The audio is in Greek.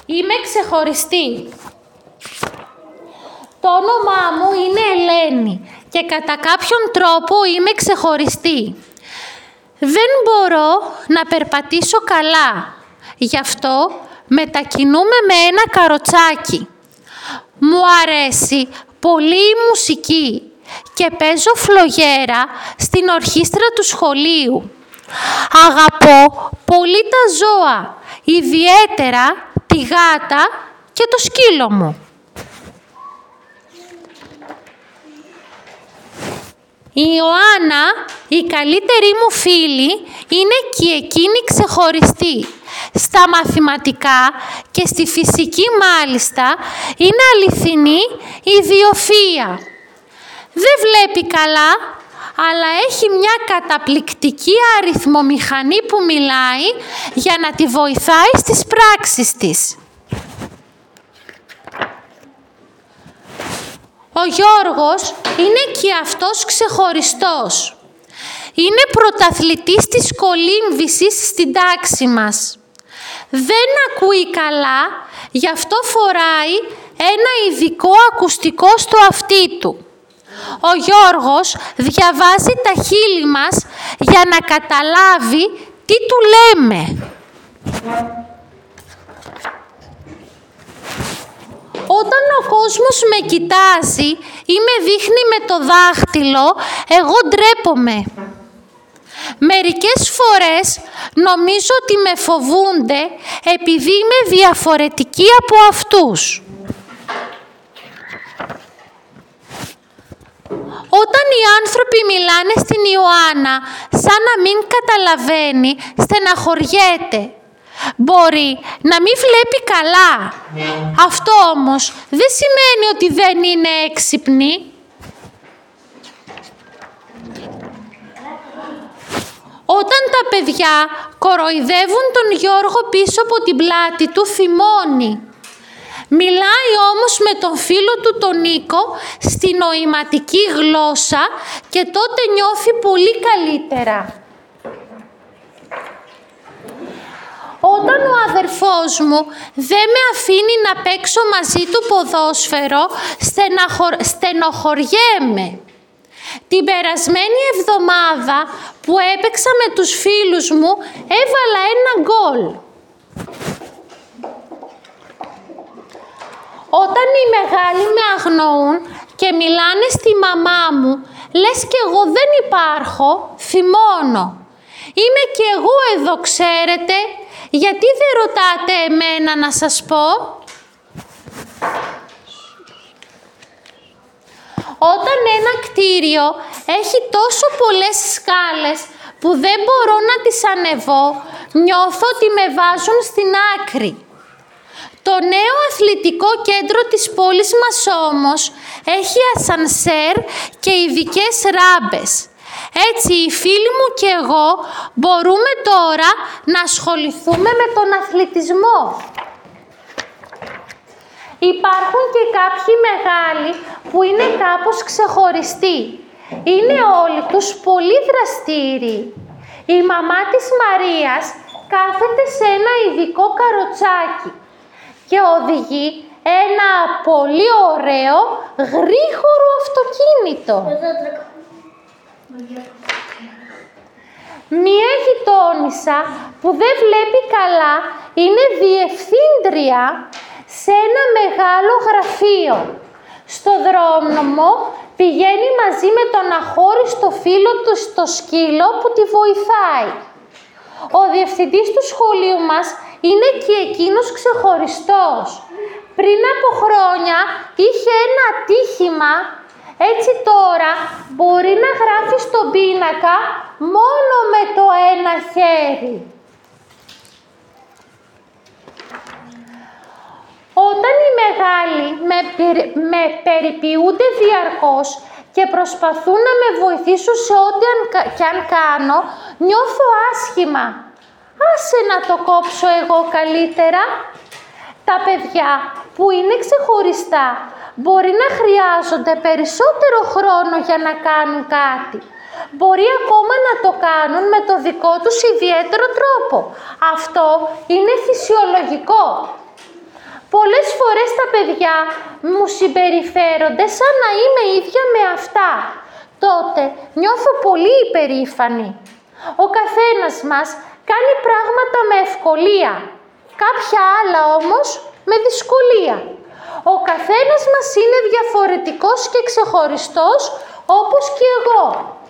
Είμαι ξεχωριστή. Το όνομά μου είναι Ελένη και κατά κάποιον τρόπο είμαι ξεχωριστή. Δεν μπορώ να περπατήσω καλά, γι' αυτό μετακινούμε με ένα καροτσάκι. Μου αρέσει πολύ η μουσική και παίζω φλογέρα στην ορχήστρα του σχολείου. Αγαπώ πολύ τα ζώα, ιδιαίτερα τη γάτα και το σκύλο μου. Η Ιωάννα, η καλύτερη μου φίλη, είναι και εκείνη ξεχωριστή. Στα μαθηματικά και στη φυσική μάλιστα είναι αληθινή ιδιοφυΐα. Δεν βλέπει καλά, αλλά έχει μια καταπληκτική αριθμομηχανή που μιλάει για να τη βοηθάει στις πράξεις της. Ο Γιώργος είναι και αυτός ξεχωριστός. Είναι πρωταθλητής της κολύμβησης στην τάξη μας. Δεν ακούει καλά, γι' αυτό φοράει ένα ειδικό ακουστικό στο αυτί του. Ο Γιώργος διαβάζει τα χείλη μας για να καταλάβει τι του λέμε. Όταν ο κόσμος με κοιτάζει ή με δείχνει με το δάχτυλο, εγώ ντρέπομαι. Μερικές φορές νομίζω ότι με φοβούνται επειδή είμαι διαφορετική από αυτούς. Όταν οι άνθρωποι μιλάνε στην Ιωάννα σαν να μην καταλαβαίνει, στεναχωριέται. Μπορεί να μην βλέπει καλά. Αυτό όμως δεν σημαίνει ότι δεν είναι έξυπνη. Όταν τα παιδιά κοροϊδεύουν τον Γιώργο πίσω από την πλάτη του, θυμώνει. Μιλάει όμως με τον φίλο του τον Νίκο στη νοηματική γλώσσα και τότε νιώθει πολύ καλύτερα. Όταν ο αδερφός μου δεν με αφήνει να παίξω μαζί του ποδόσφαιρο, στενοχωριέμαι. Την περασμένη εβδομάδα που έπαιξα με τους φίλους μου, έβαλα ένα γκολ. Όταν οι μεγάλοι με αγνοούν και μιλάνε στη μαμά μου, λες κι εγώ δεν υπάρχω, θυμώνω. Είμαι κι εγώ εδώ, ξέρετε, γιατί δεν ρωτάτε εμένα να σας πω. Όταν ένα κτίριο έχει τόσο πολλές σκάλες που δεν μπορώ να τις ανεβώ, νιώθω ότι με βάζουν στην άκρη. Το νέο αθλητικό κέντρο της πόλης μας όμως έχει ασανσέρ και ειδικές ράμπες. Έτσι οι φίλοι μου και εγώ μπορούμε τώρα να ασχοληθούμε με τον αθλητισμό. Υπάρχουν και κάποιοι μεγάλοι που είναι κάπως ξεχωριστοί. Είναι όλοι τους πολύ δραστήριοι. Η μαμά της Μαρίας κάθεται σε ένα ειδικό καροτσάκι και οδηγεί ένα πολύ ωραίο γρήγορο αυτοκίνητο. Μία γειτόνισσα που δεν βλέπει καλά είναι διευθύντρια σε ένα μεγάλο γραφείο. Στο δρόμο πηγαίνει μαζί με τον αχώριστο φίλο του στο σκύλο που τη βοηθάει. Ο διευθυντής του σχολείου μας είναι και εκείνος ξεχωριστός. Πριν από χρόνια είχε ένα ατύχημα, έτσι τώρα μπορεί να γράφει στον πίνακα μόνο με το ένα χέρι. Όταν οι μεγάλοι με περιποιούνται διαρκώς και προσπαθούν να με βοηθήσουν σε ό,τι κι αν κάνω, νιώθω άσχημα. Άσε να το κόψω εγώ καλύτερα. Τα παιδιά που είναι ξεχωριστά μπορεί να χρειάζονται περισσότερο χρόνο για να κάνουν κάτι. Μπορεί ακόμα να το κάνουν με το δικό τους ιδιαίτερο τρόπο. Αυτό είναι φυσιολογικό. Πολλές φορές τα παιδιά μου συμπεριφέρονται σαν να είμαι ίδια με αυτά. Τότε νιώθω πολύ υπερήφανη. Ο καθένας μας κάνει πράγματα με ευκολία, κάποια άλλα όμως με δυσκολία. Ο καθένας μας είναι διαφορετικός και ξεχωριστός όπως και εγώ.